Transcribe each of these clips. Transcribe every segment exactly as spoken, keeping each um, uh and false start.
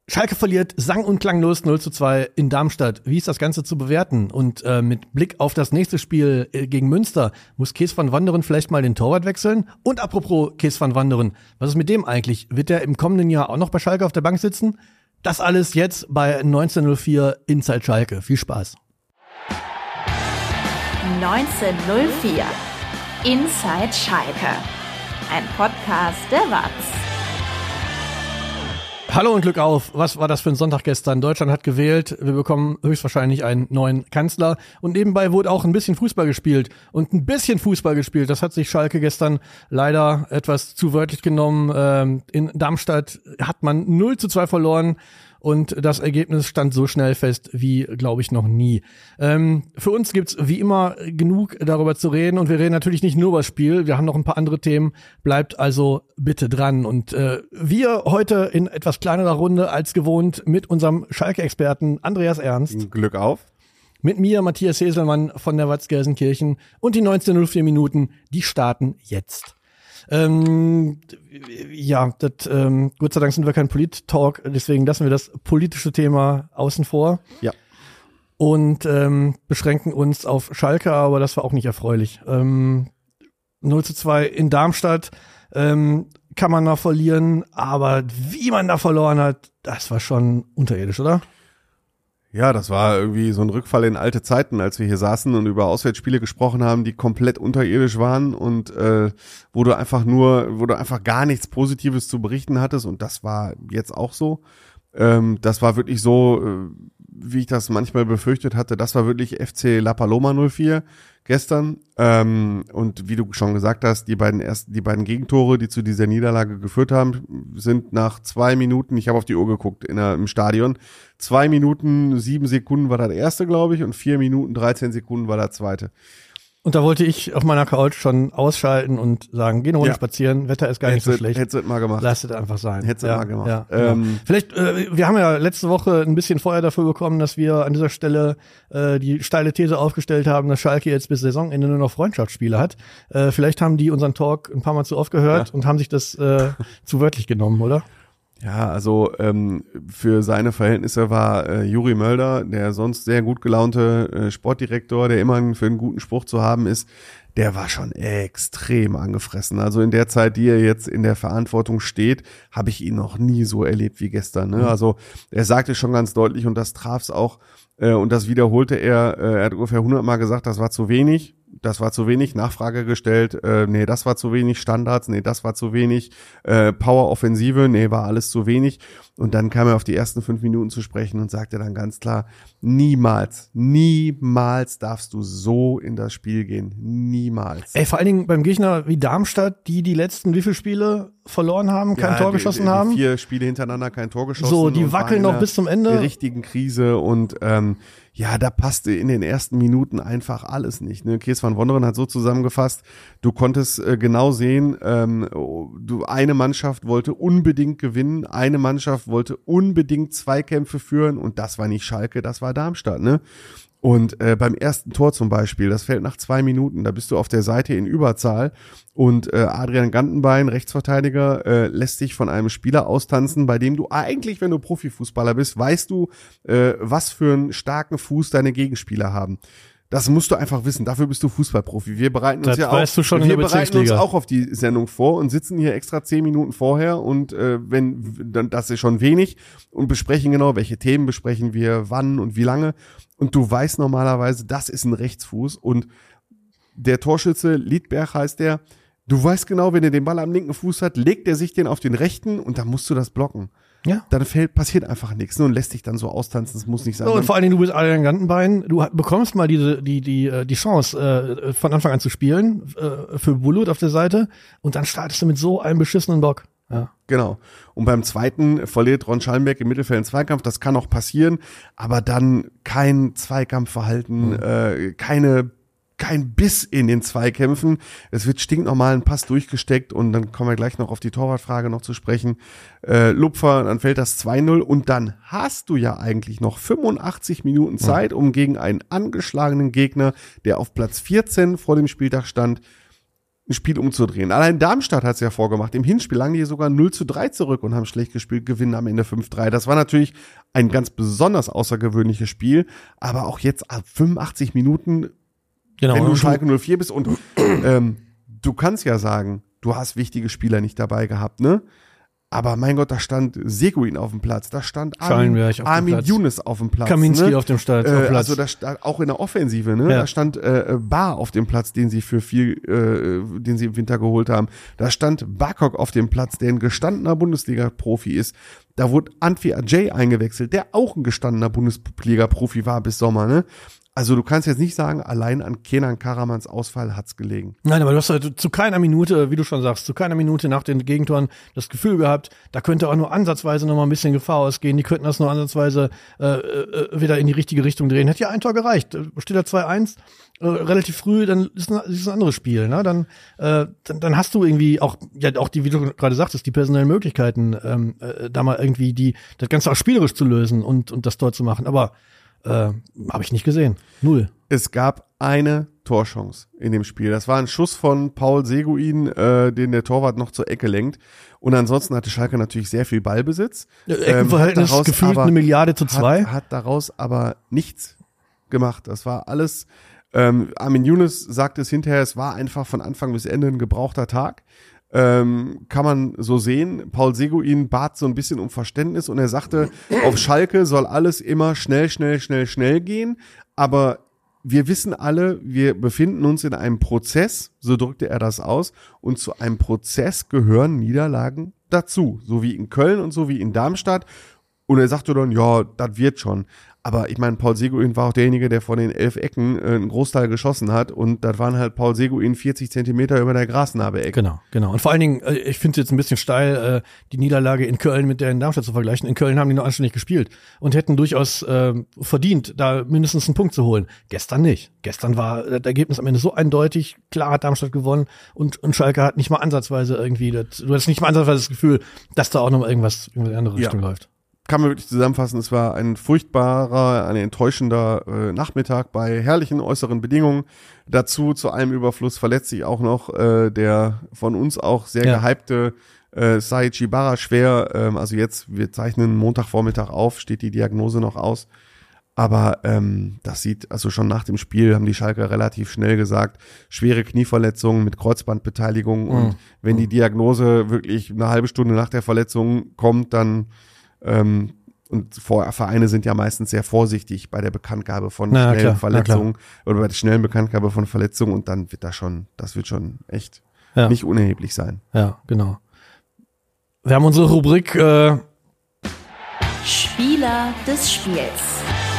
Schalke verliert sang- und klanglos null zu zwei in Darmstadt. Wie ist das Ganze zu bewerten? Und äh, mit Blick auf das nächste Spiel äh, gegen Münster, muss Kees van Wanderen vielleicht mal den Torwart wechseln? Und apropos Kees van Wanderen, was ist mit dem eigentlich? Wird der im kommenden Jahr auch noch bei Schalke auf der Bank sitzen? Das alles jetzt bei neunzehn null vier Inside Schalke. Viel Spaß. neunzehn null vier Inside Schalke. Ein Podcast der W A Z. Hallo und Glück auf. Was war das für ein Sonntag gestern? Deutschland hat gewählt. Wir bekommen höchstwahrscheinlich einen neuen Kanzler. Und nebenbei wurde auch ein bisschen Fußball gespielt. Und ein bisschen Fußball gespielt, das hat sich Schalke gestern leider etwas zu wörtlich genommen. Ähm, in Darmstadt hat man null zu zwei verloren. Und das Ergebnis stand so schnell fest wie, glaube ich, noch nie. Ähm, für uns gibt's wie immer genug darüber zu reden. Und wir reden natürlich nicht nur über das Spiel. Wir haben noch ein paar andere Themen. Bleibt also bitte dran. Und äh, wir heute in etwas kleinerer Runde als gewohnt mit unserem Schalke-Experten Andreas Ernst. Glück auf. Mit mir, Matthias Heselmann von der W A Z Gelsenkirchen. Und die neunzehn null vier Minuten, die starten jetzt. Ähm, ja, das, ähm, Gott sei Dank sind wir kein Polit-Talk, deswegen lassen wir das politische Thema außen vor. Ja. Und ähm, beschränken uns auf Schalke, aber das war auch nicht erfreulich. Ähm, null zu zwei in Darmstadt ähm, kann man da verlieren, aber wie man da verloren hat, das war schon unterirdisch, oder? Ja, das war irgendwie so ein Rückfall in alte Zeiten, als wir hier saßen und über Auswärtsspiele gesprochen haben, die komplett unterirdisch waren und äh, wo du einfach nur, wo du einfach gar nichts Positives zu berichten hattest, und das war jetzt auch so. Ähm, das war wirklich so, äh, wie ich das manchmal befürchtet hatte, das war wirklich F C La Paloma null vier gestern. Ähm, und wie du schon gesagt hast, die beiden ersten, die beiden Gegentore, die zu dieser Niederlage geführt haben, sind nach zwei Minuten, ich habe auf die Uhr geguckt in der, im Stadion, zwei Minuten, sieben Sekunden war das erste, glaube ich, und vier Minuten, dreizehn Sekunden war das zweite. Und da wollte ich auf meiner Couch schon ausschalten und sagen, geh eine Runde Ja. spazieren, Wetter ist gar nicht Hättest so du- schlecht. Hättest du es mal gemacht. Lass es einfach sein. Hättest du ja, mal gemacht. Ja, Ähm, genau. Vielleicht, äh, wir haben ja letzte Woche ein bisschen Feuer dafür bekommen, dass wir an dieser Stelle äh, die steile These aufgestellt haben, dass Schalke jetzt bis Saisonende nur noch Freundschaftsspiele hat. Äh, vielleicht haben die unseren Talk ein paar Mal zu oft gehört Ja. und haben sich das äh, zu wörtlich genommen, oder? Ja, also ähm, für seine Verhältnisse war äh, Juri Mölder, der sonst sehr gut gelaunte äh, Sportdirektor, der immer für einen guten Spruch zu haben ist, der war schon extrem angefressen. Also in der Zeit, die er jetzt in der Verantwortung steht, habe ich ihn noch nie so erlebt wie gestern. Ne? Mhm. Also er sagte schon ganz deutlich, und das traf's auch, äh, und das wiederholte er, äh, er hat ungefähr hundertmal gesagt, das war zu wenig. Das war zu wenig, Nachfrage gestellt, äh, nee, das war zu wenig, Standards, nee, das war zu wenig, äh, Power-Offensive, nee, war alles zu wenig. Und dann kam er auf die ersten fünf Minuten zu sprechen und sagte dann ganz klar, niemals, niemals darfst du so in das Spiel gehen, niemals. Ey, vor allen Dingen beim Gegner wie Darmstadt, die die letzten wie viele Spiele verloren haben, kein Ja, Tor die, geschossen die, die haben. Vier Spiele hintereinander kein Tor geschossen. So, die und wackeln waren in noch einer bis zum Ende. richtigen Krise, und ähm, ja, da passte in den ersten Minuten einfach alles nicht. Ne? Kees van Wonderen hat so zusammengefasst, du konntest äh, genau sehen, ähm, du eine Mannschaft wollte unbedingt gewinnen, eine Mannschaft wollte unbedingt Zweikämpfe führen, und das war nicht Schalke, das war Darmstadt, ne? Und äh, beim ersten Tor zum Beispiel, das fällt nach zwei Minuten, da bist du auf der Seite in Überzahl, und äh, Adrian Gantenbein, Rechtsverteidiger, äh, lässt sich von einem Spieler austanzen, bei dem du eigentlich, wenn du Profifußballer bist, weißt du, äh, was für einen starken Fuß deine Gegenspieler haben. Das musst du einfach wissen, dafür bist du Fußballprofi. Wir bereiten uns Das ja weißt auch, du schon in wir der bereiten uns Bezirksliga. auch auf die Sendung vor und sitzen hier extra zehn Minuten vorher, und äh, wenn dann das ist schon wenig, und besprechen genau, welche Themen besprechen wir, wann und wie lange. Und du weißt normalerweise, das ist ein Rechtsfuß, und der Torschütze, Liedberg heißt der, du weißt genau, wenn er den Ball am linken Fuß hat, legt er sich den auf den rechten, und dann musst du das blocken. Ja. Dann fällt, passiert einfach nichts, ne, und lässt dich dann so austanzen, das muss nicht sein. So, und vor allen Dingen, du bist Adrian Gantenbein, du ha- bekommst mal diese, die, die, äh, die Chance, äh, von Anfang an zu spielen, äh, für Bulut auf der Seite, und dann startest du mit so einem beschissenen Bock. Ja. Genau. Und beim zweiten verliert Ron Schallenberg im Mittelfeld einen Zweikampf, das kann auch passieren, aber dann kein Zweikampfverhalten, Mhm. äh, keine kein Biss in den Zweikämpfen. Es wird stinknormal ein Pass durchgesteckt, und dann kommen wir gleich noch auf die Torwartfrage noch zu sprechen. Äh, Lupfer, dann fällt das zwei null, und dann hast du ja eigentlich noch fünfundachtzig Minuten Zeit, um gegen einen angeschlagenen Gegner, der auf Platz vierzehn vor dem Spieltag stand, ein Spiel umzudrehen. Allein Darmstadt hat es ja vorgemacht. Im Hinspiel lagen die sogar null zu drei zurück und haben schlecht gespielt, gewinnen am Ende fünf drei. Das war natürlich ein ganz besonders außergewöhnliches Spiel, aber auch jetzt ab fünfundachtzig Minuten, Genau. wenn du Schalke null vier bist und ähm, du kannst ja sagen, du hast wichtige Spieler nicht dabei gehabt, ne? Aber mein Gott, da stand Seguin auf dem Platz, da stand Armin, Armin Younes auf dem Platz. Kaminski ne? auf dem Start, äh, auf Platz. Also da stand auch in der Offensive, ne? Ja. Da stand äh, Bar auf dem Platz, den sie für viel, äh, den sie im Winter geholt haben. Da stand Barkok auf dem Platz, der ein gestandener Bundesliga-Profi ist. Da wurde Antwi Ajay eingewechselt, der auch ein gestandener Bundesliga-Profi war bis Sommer, ne? Also du kannst jetzt nicht sagen, allein an Kenan Karamans Ausfall hat's gelegen. Nein, aber du hast halt zu keiner Minute, wie du schon sagst, zu keiner Minute nach den Gegentoren das Gefühl gehabt, da könnte auch nur ansatzweise noch mal ein bisschen Gefahr ausgehen. Die könnten das nur ansatzweise äh, äh, wieder in die richtige Richtung drehen. Hätte ja ein Tor gereicht. Steht da zwei eins, äh, relativ früh, dann ist ein, ist ein anderes Spiel. Ne? Dann, äh, dann, dann hast du irgendwie auch, ja auch die, wie du gerade sagtest, die personellen Möglichkeiten, ähm, äh, da mal irgendwie die das Ganze auch spielerisch zu lösen und, und das Tor zu machen. Aber Äh, habe ich nicht gesehen. Null. Es gab eine Torchance in dem Spiel. Das war ein Schuss von Paul Seguin, äh, den der Torwart noch zur Ecke lenkt. Und ansonsten hatte Schalke natürlich sehr viel Ballbesitz. Ja, Eckenverhältnis ähm, gefühlt eine Milliarde zu zwei. Hat, hat daraus aber nichts gemacht. Das war alles, ähm, Armin Younes sagte es hinterher, es war einfach von Anfang bis Ende ein gebrauchter Tag. Ähm, kann man so sehen. Paul Seguin bat so ein bisschen um Verständnis und er sagte, auf Schalke soll alles immer schnell, schnell, schnell, schnell gehen, aber wir wissen alle, wir befinden uns in einem Prozess, so drückte er das aus, und zu einem Prozess gehören Niederlagen dazu, so wie in Köln und so wie in Darmstadt. Und er sagte dann, ja, das wird schon. Aber ich meine, Paul Seguin war auch derjenige, der von den elf Ecken äh, einen Großteil geschossen hat. Und das waren halt Paul Seguin vierzig Zentimeter über der Grasnarbe-Ecke. Genau, genau. Und vor allen Dingen, äh, ich finde es jetzt ein bisschen steil, äh, die Niederlage in Köln mit der in Darmstadt zu vergleichen. In Köln haben die noch anständig gespielt und hätten durchaus äh, verdient, da mindestens einen Punkt zu holen. Gestern nicht. Gestern war das Ergebnis am Ende so eindeutig. Klar hat Darmstadt gewonnen und, und Schalke hat nicht mal ansatzweise irgendwie, das, du hast nicht mal ansatzweise das Gefühl, dass da auch noch mal irgendwas in eine andere Richtung ja. läuft. Kann man wirklich zusammenfassen, es war ein furchtbarer, ein enttäuschender äh, Nachmittag bei herrlichen äußeren Bedingungen. Dazu zu allem Überfluss verletzt sich auch noch äh, der von uns auch sehr ja. gehypte äh, Said Chibara schwer. Ähm, also jetzt, wir zeichnen Montagvormittag auf, steht die Diagnose noch aus. Aber ähm, das sieht, also schon nach dem Spiel haben die Schalker relativ schnell gesagt, schwere Knieverletzungen mit Kreuzbandbeteiligung. Mhm. Und wenn die Diagnose wirklich eine halbe Stunde nach der Verletzung kommt, dann Ähm, und Vereine sind ja meistens sehr vorsichtig bei der Bekanntgabe von na, schnellen klar, Verletzungen oder bei der schnellen Bekanntgabe von Verletzungen und dann wird das schon, das wird schon echt ja. nicht unerheblich sein. Ja, genau. Wir haben unsere Rubrik äh Spieler des Spiels.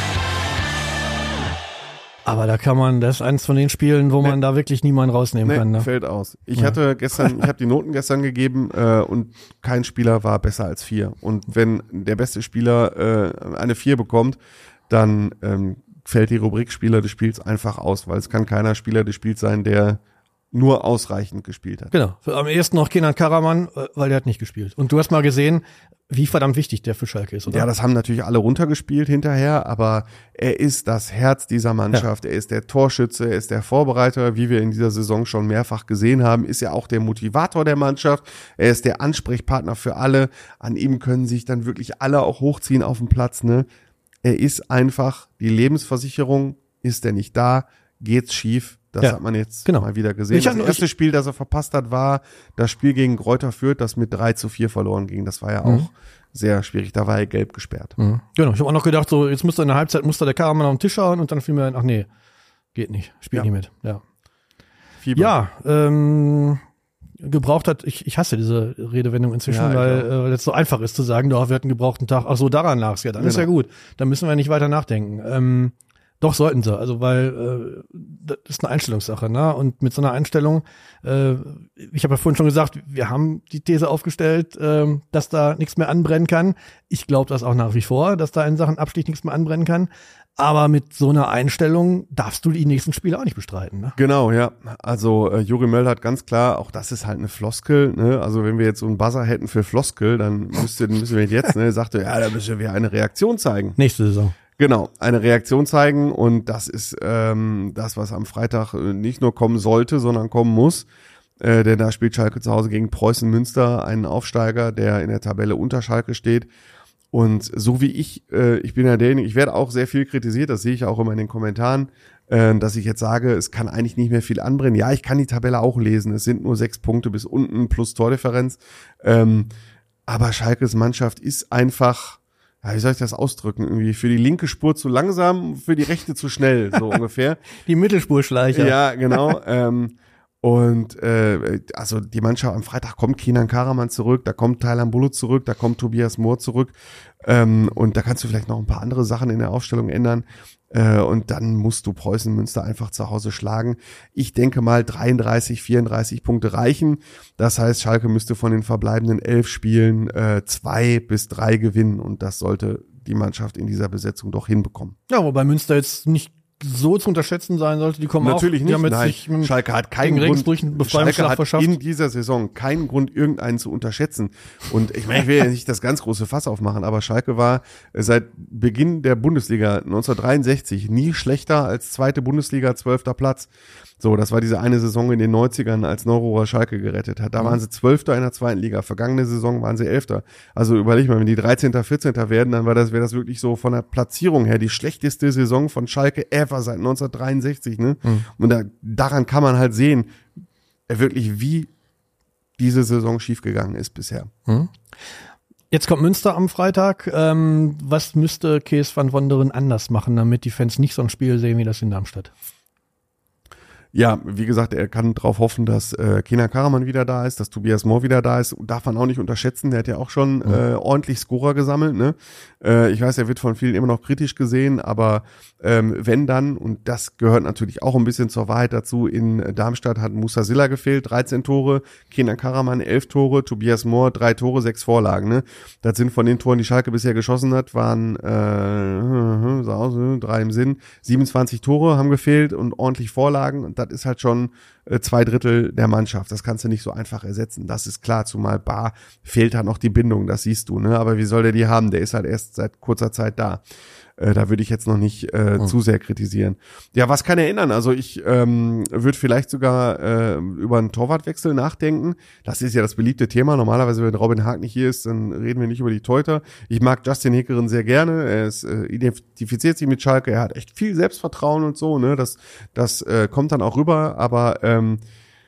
Aber da kann man, das ist eins von den Spielen, wo man nee. da wirklich niemanden rausnehmen nee, kann. Ne? Fällt aus. Ich ja. hatte gestern, ich habe die Noten gestern gegeben äh, und kein Spieler war besser als vier. Und wenn der beste Spieler äh, eine vier bekommt, dann ähm, fällt die Rubrik Spieler des Spiels einfach aus, weil es kann keiner Spieler des Spiels sein, der nur ausreichend gespielt hat. Genau. Am ersten noch Kenan Karaman, weil der hat nicht gespielt. Und du hast mal gesehen, wie verdammt wichtig der für Schalke ist, oder? Ja, das haben natürlich alle runtergespielt hinterher, aber er ist das Herz dieser Mannschaft. Ja. Er ist der Torschütze, er ist der Vorbereiter, wie wir in dieser Saison schon mehrfach gesehen haben, ist ja auch der Motivator der Mannschaft. Er ist der Ansprechpartner für alle. An ihm können sich dann wirklich alle auch hochziehen auf dem Platz, ne? Er ist einfach die Lebensversicherung. Ist er nicht da, geht's schief. Das ja, hat man jetzt genau. mal wieder gesehen. Ich das erste Spiel, das er verpasst hat, war das Spiel gegen Greuther Fürth, das mit drei zu vier verloren ging. Das war ja auch mhm. sehr schwierig. Da war er gelb gesperrt. Mhm. Genau. Ich habe auch noch gedacht, so jetzt müsste in der Halbzeit musste der Karaman auf den Tisch schauen und dann fiel mir ein, ach nee, geht nicht, spielt ja. nicht mit. Ja, Fieber. ja ähm, gebraucht hat, ich, ich hasse diese Redewendung inzwischen, ja, weil äh, weil es so einfach ist zu sagen, doch, wir hatten einen gebrauchten Tag. Ach so, daran lag's ja, dann genau. ist ja gut. Dann müssen wir nicht weiter nachdenken. Ähm, Doch, sollten sie, also weil äh, das ist eine Einstellungssache, ne? Und mit so einer Einstellung, äh, ich habe ja vorhin schon gesagt, wir haben die These aufgestellt, äh, dass da nichts mehr anbrennen kann. Ich glaube das auch nach wie vor, dass da in Sachen Abstieg nichts mehr anbrennen kann. Aber mit so einer Einstellung darfst du die nächsten Spiele auch nicht bestreiten, ne? Genau, ja. Also äh, Juri Möll hat ganz klar, auch das ist halt eine Floskel, ne? Also wenn wir jetzt so einen Buzzer hätten für Floskel, dann müsste, müssen wir jetzt, ne? Sagte, ja, da müssen wir eine Reaktion zeigen. Nächste Saison. Genau, eine Reaktion zeigen und das ist ähm, das, was am Freitag nicht nur kommen sollte, sondern kommen muss. äh, denn da spielt Schalke zu Hause gegen Preußen Münster, einen Aufsteiger, der in der Tabelle unter Schalke steht. Und so wie ich, äh, ich bin ja derjenige, ich werde auch sehr viel kritisiert, das sehe ich auch immer in den Kommentaren, äh, dass ich jetzt sage, es kann eigentlich nicht mehr viel anbrennen. Ja, ich kann die Tabelle auch lesen, es sind nur sechs Punkte bis unten plus Tordifferenz. Ähm, aber Schalkes Mannschaft ist einfach, ja, wie soll ich das ausdrücken, irgendwie für die linke Spur zu langsam, für die rechte zu schnell, so ungefähr. Die Mittelspurschleicher. Ja, genau. ähm, und äh, also die Mannschaft am Freitag kommt Kenan Karaman zurück, da kommt Taylan Bulut zurück, da kommt Tobias Mohr zurück ähm, und da kannst du vielleicht noch ein paar andere Sachen in der Aufstellung ändern äh, und dann musst du Preußen Münster einfach zu Hause schlagen. Ich denke mal dreiunddreißig, vierunddreißig Punkte reichen. Das heißt, Schalke müsste von den verbleibenden elf Spielen äh, zwei bis drei gewinnen und das sollte die Mannschaft in dieser Besetzung doch hinbekommen. Ja, wobei Münster jetzt nicht so zu unterschätzen sein sollte, die kommen natürlich auch, die nicht, nein. Sich Schalke hat keinen Grund, einen Schalke hat verschafft. in dieser Saison keinen Grund, irgendeinen zu unterschätzen. Und ich meine, ich will ja nicht das ganz große Fass aufmachen, aber Schalke war seit Beginn der Bundesliga neunzehnhundertdreiundsechzig nie schlechter als zweite Bundesliga, zwölfter Platz. So, das war diese eine Saison in den neunzigern, als Neururer Schalke gerettet hat. Da waren sie Zwölfter in der zweiten Liga. Vergangene Saison waren sie Elfter. Also überleg mal, wenn die dreizehnter, vierzehnter werden, dann war das, wäre das wirklich so von der Platzierung her die schlechteste Saison von Schalke ever seit neunzehnhundertdreiundsechzig, ne? Mhm. Und da, daran kann man halt sehen, wirklich wie diese Saison schiefgegangen ist bisher. Mhm. Jetzt kommt Münster am Freitag. Ähm, was müsste Kees van Wonderen anders machen, damit die Fans nicht so ein Spiel sehen wie das in Darmstadt? Ja, wie gesagt, er kann darauf hoffen, dass äh, Kenan Karaman wieder da ist, dass Tobias Mohr wieder da ist. Darf man auch nicht unterschätzen, der hat ja auch schon mhm. äh, ordentlich Scorer gesammelt. Ne? Äh, ich weiß, er wird von vielen immer noch kritisch gesehen, aber ähm, wenn dann, und das gehört natürlich auch ein bisschen zur Wahrheit dazu, in Darmstadt hat Musa Silla gefehlt, dreizehn Tore, Kenan Karaman elf Tore, Tobias Mohr drei Tore, sechs Vorlagen. Ne? Das sind von den Toren, die Schalke bisher geschossen hat, waren äh, so aus, drei im Sinn, siebenundzwanzig Tore haben gefehlt und ordentlich Vorlagen und das ist halt schon äh, zwei Drittel der Mannschaft. Das kannst du nicht so einfach ersetzen. Das ist klar, zumal Bar fehlt halt noch die Bindung, das siehst du, ne? Aber wie soll der die haben? Der ist halt erst seit kurzer Zeit da. Äh, da würde ich jetzt noch nicht äh, oh. zu sehr kritisieren. Ja, was kann er ändern? Also ich ähm, würde vielleicht sogar äh, über einen Torwartwechsel nachdenken. Das ist ja das beliebte Thema. Normalerweise, wenn Robin Haag nicht hier ist, dann reden wir nicht über die Torhüter. Ich mag Justin Heckeren sehr gerne. Er ist, äh, identifiziert sich mit Schalke. Er hat echt viel Selbstvertrauen und so. Ne, das das äh, kommt dann auch rüber. Aber ähm,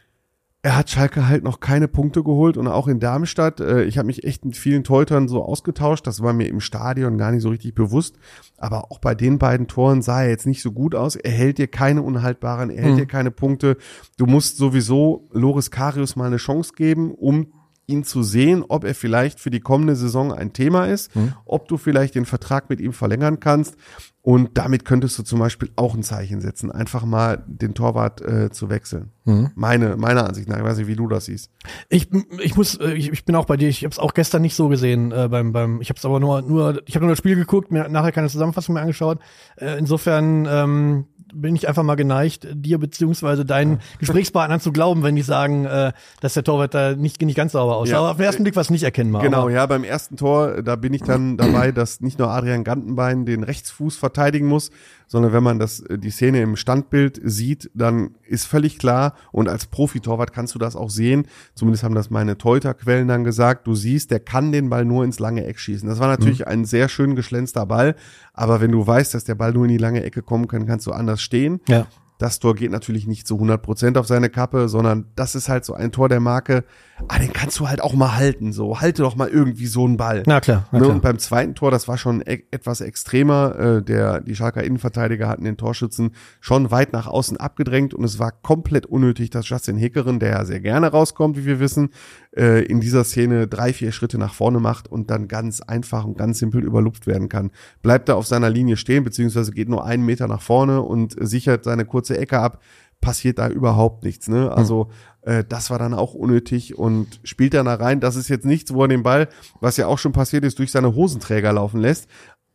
er hat Schalke halt noch keine Punkte geholt und auch in Darmstadt, äh, ich habe mich echt mit vielen Torhütern so ausgetauscht, das war mir im Stadion gar nicht so richtig bewusst, aber auch bei den beiden Toren sah er jetzt nicht so gut aus, er hält dir keine unhaltbaren, er hält mhm. dir keine Punkte, du musst sowieso Loris Karius mal eine Chance geben, um ihn zu sehen, ob er vielleicht für die kommende Saison ein Thema ist, mhm. ob du vielleicht den Vertrag mit ihm verlängern kannst. Und damit könntest du zum Beispiel auch ein Zeichen setzen, einfach mal den Torwart äh, zu wechseln. Mhm. Meine, meiner Ansicht nach, ich weiß nicht, wie du das siehst. Ich, ich muss, ich, ich bin auch bei dir. Ich habe es auch gestern nicht so gesehen äh, beim, beim. Ich habe es aber nur, nur, ich habe nur das Spiel geguckt, mir nachher keine Zusammenfassung mehr angeschaut. Äh, insofern ähm, bin ich einfach mal geneigt, dir beziehungsweise deinen ja. Gesprächspartnern zu glauben, wenn die sagen, äh, dass der Torwart da nicht nicht ganz sauber aussah. Ja. Aber auf den ersten Blick war es nicht erkennbar. Genau, aber. ja, beim ersten Tor, da bin ich dann dabei, dass nicht nur Adrian Gantenbein den Rechtsfuß verteidigen muss, sondern wenn man das die Szene im Standbild sieht, dann ist völlig klar, und als Profitorwart kannst du das auch sehen, zumindest haben das meine Torhüterquellen dann gesagt, du siehst, der kann den Ball nur ins lange Eck schießen. Das war natürlich mhm. ein sehr schön geschlänzter Ball, aber wenn du weißt, dass der Ball nur in die lange Ecke kommen kann, kannst du anders stehen. Ja. Das Tor geht natürlich nicht zu hundert Prozent auf seine Kappe, sondern das ist halt so ein Tor der Marke, ah, den kannst du halt auch mal halten, so, halte doch mal irgendwie so einen Ball. Na klar, na klar. Und beim zweiten Tor, das war schon e- etwas extremer, äh, der, die Schalker Innenverteidiger hatten den Torschützen schon weit nach außen abgedrängt und es war komplett unnötig, dass Justin Heckeren, der ja sehr gerne rauskommt, wie wir wissen, äh, in dieser Szene drei, vier Schritte nach vorne macht und dann ganz einfach und ganz simpel überlupft werden kann. Bleibt er auf seiner Linie stehen, beziehungsweise geht nur einen Meter nach vorne und sichert seine kurze Ecke ab, passiert da überhaupt nichts, ne? Also äh, das war dann auch unnötig und spielt dann da rein. Das ist jetzt nichts, wo er den Ball, was ja auch schon passiert ist, durch seine Hosenträger laufen lässt.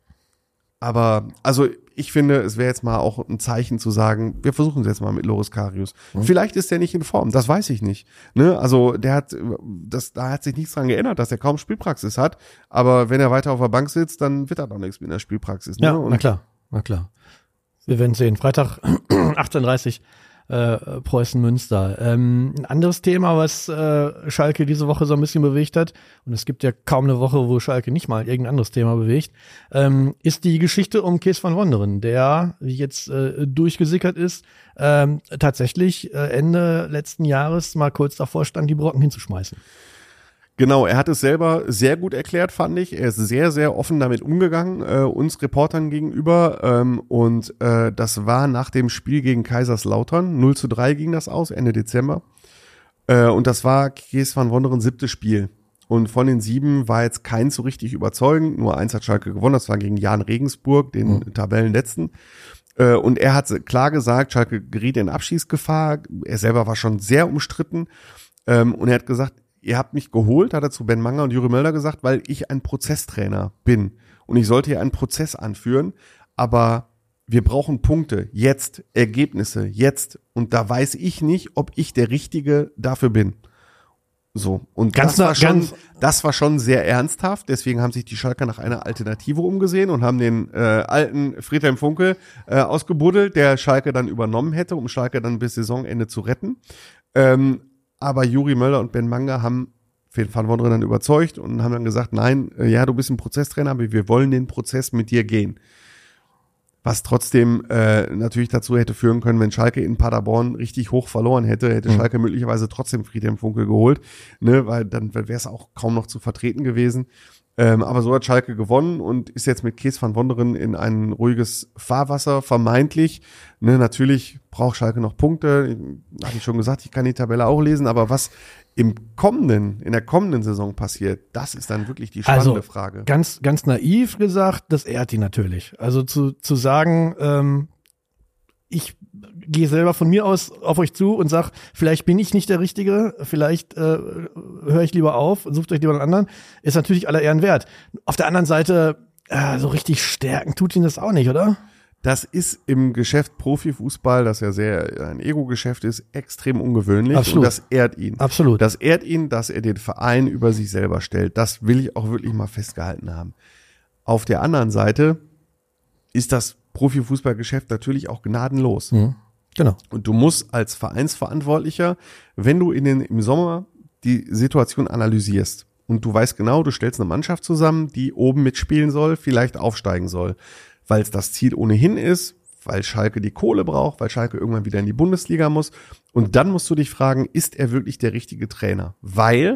Aber also ich finde, es wäre jetzt mal auch ein Zeichen zu sagen, wir versuchen es jetzt mal mit Loris Karius. Mhm. Vielleicht ist der nicht in Form, das weiß ich nicht. Ne? Also der hat, das, da hat sich nichts dran geändert, dass er kaum Spielpraxis hat. Aber wenn er weiter auf der Bank sitzt, dann wird er doch nichts mit der Spielpraxis. Ne? Ja, und na klar, na klar. Wir werden sehen. Freitag achtzehn Uhr dreißig äh, Preußen Münster. Ähm, ein anderes Thema, was äh, Schalke diese Woche so ein bisschen bewegt hat, und es gibt ja kaum eine Woche, wo Schalke nicht mal irgendein anderes Thema bewegt, ähm, ist die Geschichte um Kees van Wonderen, der, wie jetzt äh, durchgesickert ist, ähm, tatsächlich äh, Ende letzten Jahres mal kurz davor stand, die Brocken hinzuschmeißen. Genau, er hat es selber sehr gut erklärt, fand ich. Er ist sehr, sehr offen damit umgegangen, äh, uns Reportern gegenüber. Ähm, und äh, das war nach dem Spiel gegen Kaiserslautern. null zu drei ging das aus, Ende Dezember. Äh, und das war Kees van Wonderen siebtes Spiel. Und von den sieben war jetzt keins so richtig überzeugend. Nur eins hat Schalke gewonnen, das war gegen Jan Regensburg, den mhm. Tabellenletzten. Äh, und er hat klar gesagt, Schalke geriet in Abschießgefahr. Er selber war schon sehr umstritten. Ähm, und er hat gesagt, ihr habt mich geholt, hat er zu Ben Manga und Juri Mölder gesagt, weil ich ein Prozesstrainer bin. Und ich sollte hier einen Prozess anführen, aber wir brauchen Punkte, jetzt, Ergebnisse, jetzt. Und da weiß ich nicht, ob ich der Richtige dafür bin. So. Und ganz das war schon, ganz das war schon sehr ernsthaft. Deswegen haben sich die Schalker nach einer Alternative umgesehen und haben den äh, alten Friedhelm Funkel äh, ausgebuddelt, der Schalke dann übernommen hätte, um Schalke dann bis Saisonende zu retten. Ähm, Aber Juri Mölder und Ben Manga haben Van Wonderen dann überzeugt und haben dann gesagt, nein, ja, du bist ein Prozesstrainer, aber wir wollen den Prozess mit dir gehen. Was trotzdem äh, natürlich dazu hätte führen können, wenn Schalke in Paderborn richtig hoch verloren hätte, hätte mhm. Schalke möglicherweise trotzdem Friedhelm Funkel geholt, ne, weil dann wäre es auch kaum noch zu vertreten gewesen. Ähm, aber so hat Schalke gewonnen und ist jetzt mit Kees van Wonderen in ein ruhiges Fahrwasser, vermeintlich. Ne, natürlich braucht Schalke noch Punkte. Habe ich schon gesagt, ich kann die Tabelle auch lesen, aber was im kommenden, in der kommenden Saison passiert, das ist dann wirklich die spannende also, Frage. Ganz, ganz naiv gesagt, das ehrt ihn natürlich. Also zu, zu sagen, ähm, ich gehe selber von mir aus auf euch zu und sag, vielleicht bin ich nicht der Richtige, vielleicht äh, höre ich lieber auf, sucht euch lieber einen anderen, ist natürlich aller Ehren wert. Auf der anderen Seite, äh, so richtig stärken tut ihn das auch nicht, oder? Das ist im Geschäft Profifußball, das ja sehr ein Ego-Geschäft ist, extrem ungewöhnlich. Absolut. Und das ehrt ihn. Absolut. Das ehrt ihn, dass er den Verein über sich selber stellt. Das will ich auch wirklich mal festgehalten haben. Auf der anderen Seite ist das Profifußballgeschäft natürlich auch gnadenlos. Mhm. Genau. Und du musst als Vereinsverantwortlicher, wenn du in den, im Sommer die Situation analysierst und du weißt genau, du stellst eine Mannschaft zusammen, die oben mitspielen soll, vielleicht aufsteigen soll, weil es das Ziel ohnehin ist, weil Schalke die Kohle braucht, weil Schalke irgendwann wieder in die Bundesliga muss. Und dann musst du dich fragen, ist er wirklich der richtige Trainer? Weil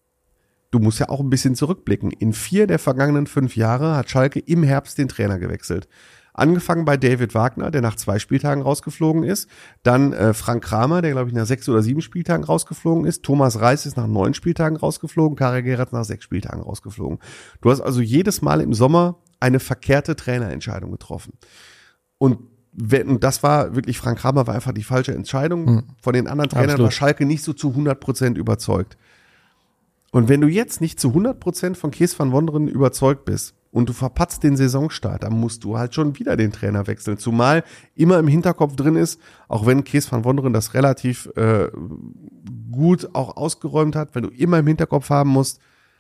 du musst ja auch ein bisschen zurückblicken. In vier der vergangenen fünf Jahre hat Schalke im Herbst den Trainer gewechselt. Angefangen bei David Wagner, der nach zwei Spieltagen rausgeflogen ist. Dann äh, Frank Kramer, der, glaube ich, nach sechs oder sieben Spieltagen rausgeflogen ist. Thomas Reis ist nach neun Spieltagen rausgeflogen. Karel Gerrard nach sechs Spieltagen rausgeflogen. Du hast also jedes Mal im Sommer eine verkehrte Trainerentscheidung getroffen. Und wenn, das war wirklich, Frank Kramer war einfach die falsche Entscheidung. Hm. Von den anderen Trainern Absolut. War Schalke nicht so zu hundert Prozent überzeugt. Und wenn du jetzt nicht zu hundert Prozent von Kees van Wonderen überzeugt bist, und du verpatzt den Saisonstart, dann musst du halt schon wieder den Trainer wechseln. Zumal immer im Hinterkopf drin ist, auch wenn Kees van Wonderen das relativ äh, gut auch ausgeräumt hat, wenn du immer im Hinterkopf haben musst,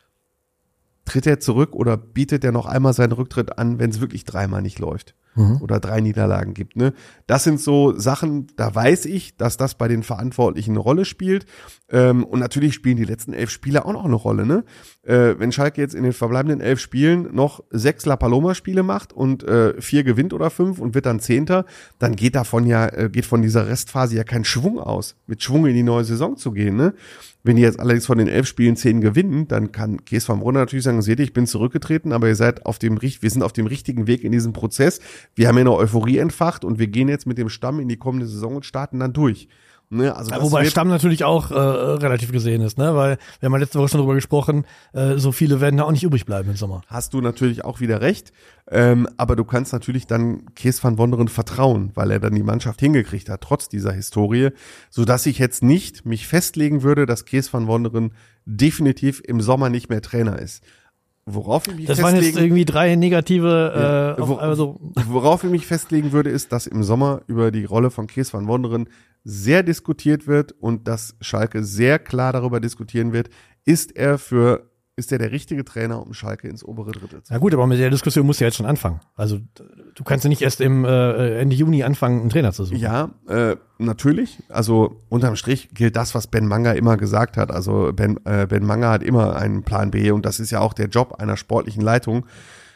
tritt er zurück oder bietet er noch einmal seinen Rücktritt an, wenn es wirklich dreimal nicht läuft. Mhm. Oder drei Niederlagen gibt. Ne? Das sind so Sachen, da weiß ich, dass das bei den Verantwortlichen eine Rolle spielt. Ähm, und natürlich spielen die letzten elf Spiele auch noch eine Rolle. Ne? Äh, wenn Schalke jetzt in den verbleibenden elf Spielen noch sechs La Paloma-Spiele macht und äh, vier gewinnt oder fünf und wird dann Zehnter, dann geht davon ja, äh, geht von dieser Restphase ja kein Schwung aus, mit Schwung in die neue Saison zu gehen. Ne? Wenn die jetzt allerdings von den elf Spielen zehn gewinnen, dann kann Kees van Wonderen natürlich sagen, seht ihr, ich bin zurückgetreten, aber ihr seid auf dem, wir sind auf dem richtigen Weg in diesem Prozess. Wir haben ja eine Euphorie entfacht und wir gehen jetzt mit dem Stamm in die kommende Saison und starten dann durch. Ne, also ja, wobei Stamm natürlich auch äh, relativ gesehen ist, ne? Weil wir haben ja letzte Woche schon drüber gesprochen, äh, so viele werden da auch nicht übrig bleiben im Sommer. Hast du natürlich auch wieder recht, ähm, aber du kannst natürlich dann Kees van Wonderen vertrauen, weil er dann die Mannschaft hingekriegt hat, trotz dieser Historie, sodass ich jetzt nicht mich festlegen würde, dass Kees van Wonderen definitiv im Sommer nicht mehr Trainer ist. Worauf ich mich das festlegen, waren jetzt irgendwie drei negative ja, äh, auf, wo, also. Worauf ich mich festlegen würde, ist, dass im Sommer über die Rolle von Kees van Wonderen sehr diskutiert wird und dass Schalke sehr klar darüber diskutieren wird, ist er für ist der der richtige Trainer, um Schalke ins obere Drittel zu Na gut, aber mit der Diskussion musst du ja jetzt schon anfangen. Also du kannst ja nicht erst im äh, Ende Juni anfangen, einen Trainer zu suchen. Ja, äh, natürlich. Also unterm Strich gilt das, was Ben Manga immer gesagt hat. Also Ben, äh, Ben Manga hat immer einen Plan B und das ist ja auch der Job einer sportlichen Leitung.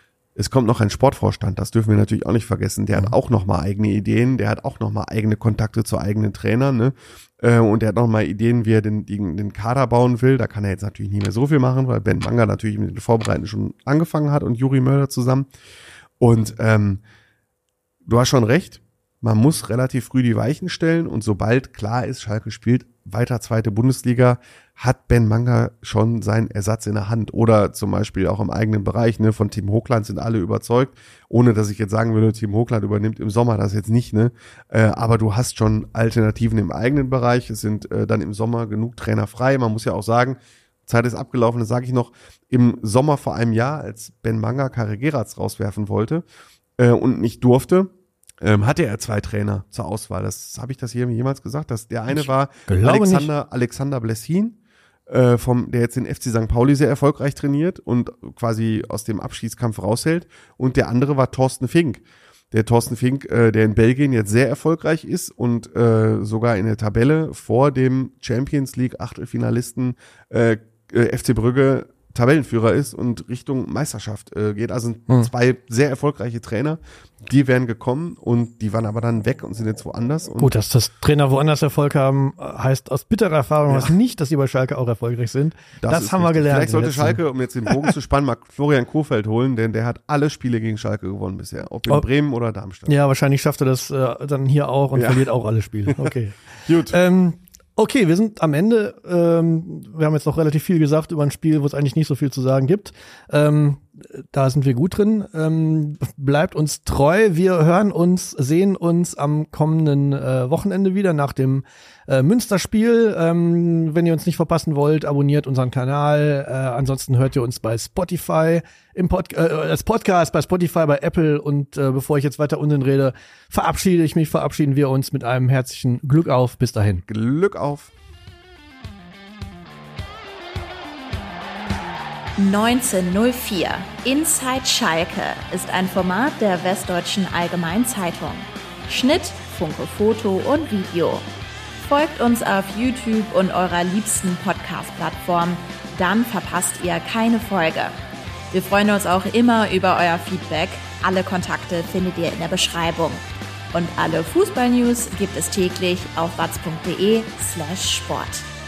Es kommt noch ein Sportvorstand, das dürfen wir natürlich auch nicht vergessen. Der mhm. hat auch nochmal eigene Ideen, der hat auch nochmal eigene Kontakte zu eigenen Trainern, ne? Äh, und der hat nochmal Ideen, wie er den, den, den Kader bauen will. Da kann er jetzt natürlich nicht mehr so viel machen, weil Ben Manga natürlich mit den Vorbereitungen schon angefangen hat und Juri Möller zusammen. Und ähm, du hast schon recht, man muss relativ früh die Weichen stellen und sobald klar ist, Schalke spielt weiter zweite Bundesliga, hat Ben Manga schon seinen Ersatz in der Hand oder zum Beispiel auch im eigenen Bereich, ne, von Tim Hochland sind alle überzeugt, ohne dass ich jetzt sagen würde, Tim Hochland übernimmt im Sommer das jetzt nicht, ne, äh, aber du hast schon Alternativen im eigenen Bereich, es sind äh, dann im Sommer genug Trainer frei, man muss ja auch sagen, Zeit ist abgelaufen, das sage ich noch, im Sommer vor einem Jahr, als Ben Manga Kari Geratz rauswerfen wollte äh, und nicht durfte, Ähm, hatte er zwei Trainer zur Auswahl. Das habe ich das hier jemals gesagt. Dass der eine war Alexander, nicht. Alexander Blessin, äh, vom, der jetzt den F C Sankt Pauli sehr erfolgreich trainiert und quasi aus dem Abschiedskampf raushält. Und der andere war Thorsten Fink. Der Thorsten Fink, äh, der in Belgien jetzt sehr erfolgreich ist und äh, sogar in der Tabelle vor dem Champions League Achtelfinalisten äh, äh, F C Brügge Tabellenführer ist und Richtung Meisterschaft äh, geht. Also hm. zwei sehr erfolgreiche Trainer, die wären gekommen und die waren aber dann weg und sind jetzt woanders. Und gut, dass das Trainer woanders Erfolg haben, heißt aus bitterer Erfahrung ja. nicht, dass die bei Schalke auch erfolgreich sind. Das, das haben richtig. wir gelernt. Vielleicht sollte Schalke, um jetzt den Bogen zu spannen, mal Florian Kohfeldt holen, denn der hat alle Spiele gegen Schalke gewonnen bisher, ob in oh. Bremen oder Darmstadt. Ja, wahrscheinlich schafft er das äh, dann hier auch und ja. verliert auch alle Spiele. Okay. Gut. Ähm, Okay, wir sind am Ende. Ähm, wir haben jetzt noch relativ viel gesagt über ein Spiel, wo es eigentlich nicht so viel zu sagen gibt. Ähm, da sind wir gut drin. Ähm, bleibt uns treu. Wir hören uns, sehen uns am kommenden äh, Wochenende wieder nach dem äh, Münsterspiel. Ähm, wenn ihr uns nicht verpassen wollt, abonniert unseren Kanal. Äh, ansonsten hört ihr uns bei Spotify, im Pod- äh, als Podcast bei Spotify, bei Apple. Und äh, bevor ich jetzt weiter Unsinn rede, verabschiede ich mich, verabschieden wir uns mit einem herzlichen Glück auf. Bis dahin. Glück auf. neunzehnhundertvier Inside Schalke ist ein Format der Westdeutschen Allgemeinen Zeitung. Schnitt, Funke Foto und Video. Folgt uns auf YouTube und eurer liebsten Podcast-Plattform, dann verpasst ihr keine Folge. Wir freuen uns auch immer über euer Feedback. Alle Kontakte findet ihr in der Beschreibung. Und alle Fußball-News gibt es täglich auf watz punkt de slash sport.